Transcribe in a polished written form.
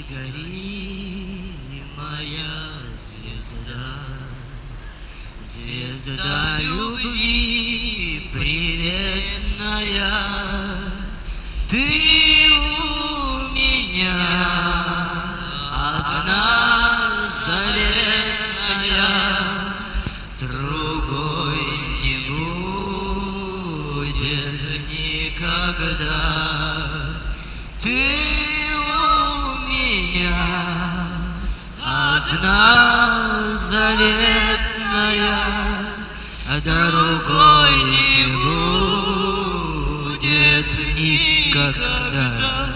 гори, моя звезда, звезда любви приветная, ты у меня одна заветная, другой не будет никогда. Ты у меня одна заветная, другой не будет никогда.